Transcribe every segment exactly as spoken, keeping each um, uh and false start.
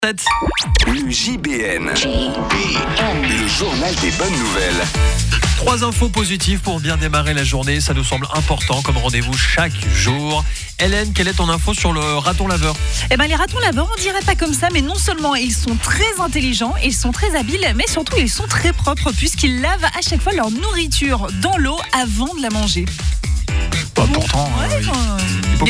Le J B N, le journal des bonnes nouvelles. Trois infos positives pour bien démarrer la journée, ça nous semble important comme rendez-vous chaque jour. Hélène, quelle est ton info sur le raton laveur ? Eh ben, les ratons laveurs, on dirait pas comme ça, mais non seulement ils sont très intelligents, ils sont très habiles, mais surtout ils sont très propres puisqu'ils lavent à chaque fois leur nourriture dans l'eau avant de la manger. Bah, pourtant, Ouais, euh, enfin, hypochondriaque ?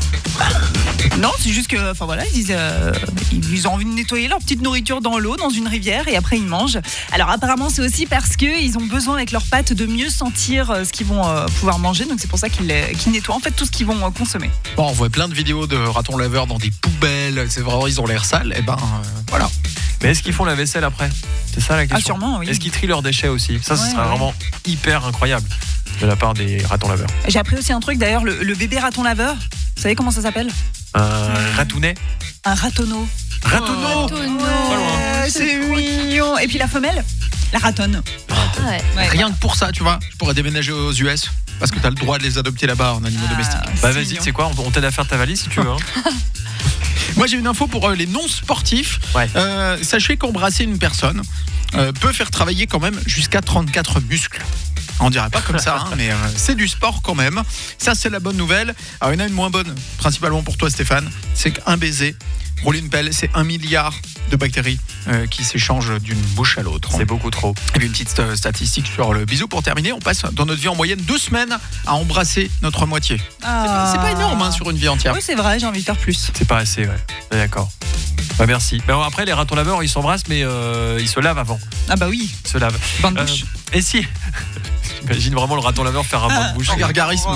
Non, c'est juste que, enfin voilà, ils, disent, euh, ils ont envie de nettoyer leur petite nourriture dans l'eau, dans une rivière, et après ils mangent. Alors apparemment, c'est aussi parce qu'ils ont besoin avec leurs pattes de mieux sentir euh, ce qu'ils vont euh, pouvoir manger, donc c'est pour ça qu'ils, euh, qu'ils nettoient en fait tout ce qu'ils vont euh, consommer. Bon, on voit plein de vidéos de ratons laveurs dans des poubelles, c'est vraiment, ils ont l'air sales, et ben euh, voilà. Mais est-ce qu'ils font la vaisselle après ? C'est ça la question. Ah sûrement, oui. Est-ce qu'ils trient leurs déchets aussi ? Ça, ce Ouais, serait ouais. vraiment hyper incroyable de la part des ratons laveurs. J'ai appris aussi un truc d'ailleurs, le, le bébé raton laveur, vous savez comment ça s'appelle ? Un ratounet ? Un ratonneau. Ratonneau ! Ratonneau. Pas loin. Ouais, c'est mignon. Et puis la femelle ? La ratonne. Ouais. Ouais. Rien que pour ça, tu vois, je pourrais déménager aux U S parce que t'as le droit de les adopter là-bas en animaux Ah, domestiques. c'est Bah vas-y, mignon. tu sais quoi, on on t'aide à faire ta valise si tu veux. Hein. Moi, j'ai une info pour euh, les non-sportifs. Ouais. Euh, sachez qu'embrasser une personne euh, peut faire travailler quand même jusqu'à trente-quatre muscles. On dirait pas comme ça, hein, mais euh, c'est du sport quand même. Ça, c'est la bonne nouvelle. Alors, il y en a une moins bonne, principalement pour toi, Stéphane. C'est qu'un baiser, rouler une pelle, c'est un milliard de bactéries euh, qui s'échangent d'une bouche à l'autre. C'est beaucoup trop. Et puis une petite euh, statistique sur le bisou pour terminer. On passe dans notre vie en moyenne deux semaines à embrasser notre moitié. Ah. C'est pas énorme hein, sur une vie entière. Oui, c'est vrai, j'ai envie de faire plus. C'est pas assez, ouais. Ouais, d'accord. Bah merci. Mais après, les ratons laveurs, ils s'embrassent, mais euh, ils se lavent avant. Ah bah oui, Ils se lavent. bain de Euh, bouche. et si J'imagine vraiment le raton laveur faire un bain de bouche. Gargarisme.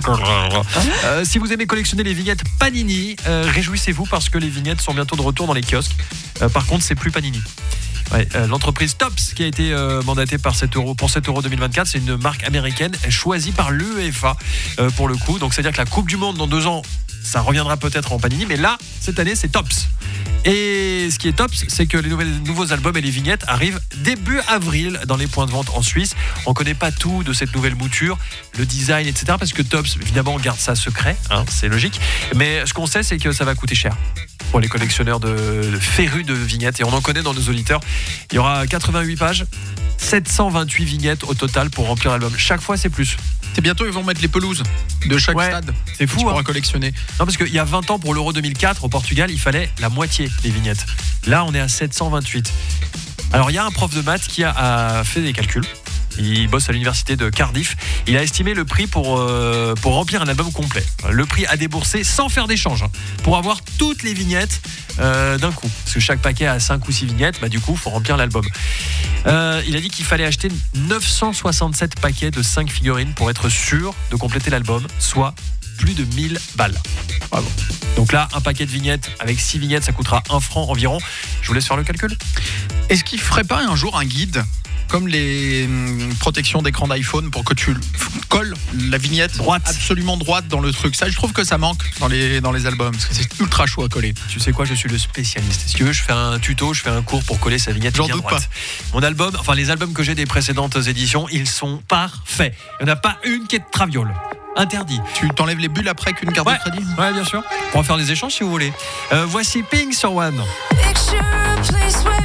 Euh, si vous aimez collectionner les vignettes Panini, euh, réjouissez-vous parce que les vignettes sont bientôt de retour dans les kiosques. Euh, par contre, c'est plus Panini. Ouais, euh, l'entreprise Tops qui a été euh, mandatée par sept euros, pour sept euros deux mille vingt-quatre, c'est une marque américaine choisie par l'UEFA euh, pour le coup. Donc c'est-à-dire que la Coupe du Monde dans deux ans, ça reviendra peut-être en Panini, mais là, cette année, c'est Tops. Et ce qui est Tops, c'est que les nouvelles, nouveaux albums et les vignettes arrivent début avril dans les points de vente en Suisse. On ne connaît pas tout de cette nouvelle mouture, le design, et cetera. Parce que Tops, évidemment, on garde ça secret, hein, c'est logique. Mais ce qu'on sait, c'est que ça va coûter cher pour les collectionneurs de, de férus de vignettes. Et on en connaît dans nos auditeurs. Il y aura quatre-vingt-huit pages, sept cent vingt-huit vignettes au total pour remplir l'album. Chaque fois, c'est plus. C'est bientôt, ils vont mettre les pelouses de chaque Ouais, stade. c'est Tu fou, pourras hein. collectionner. Non, parce qu'il y a vingt ans, pour l'Euro deux mille quatre, au Portugal, il fallait la moitié des vignettes. Là, on est à sept cent vingt-huit. Alors, il y a un prof de maths qui a, a fait des calculs. Il bosse à l'université de Cardiff. Il a estimé le prix pour, euh, pour remplir un album complet. Le prix à débourser sans faire d'échange, hein, pour avoir toutes les vignettes euh, d'un coup. Parce que chaque paquet a cinq ou six vignettes, bah, du coup, il faut remplir l'album. Euh, il a dit qu'il fallait acheter neuf cent soixante-sept paquets de cinq figurines pour être sûr de compléter l'album, soit plus de mille balles. Bravo. Donc là, un paquet de vignettes avec six vignettes, ça coûtera un franc environ. Je vous laisse faire le calcul. Est-ce qu'il ferait pas un jour un guide comme les hum, protections d'écran d'iPhone pour que tu f- colles la vignette Droite. absolument droite dans le truc. Ça, je trouve que ça manque dans les, dans les albums parce que c'est ultra chaud à coller. Tu sais quoi, je suis le spécialiste. Si tu veux, je fais un tuto, je fais un cours pour coller sa vignette J'en bien doute droite. Mon album, enfin les albums que j'ai des précédentes éditions, ils sont parfaits. Il n'y en a pas une qui est de traviole. Interdit. Tu t'enlèves les bulles après qu'une carte Ouais, de crédit. ouais, bien sûr. On va faire des échanges si vous voulez. Euh, voici Pink sur One. Picture a place where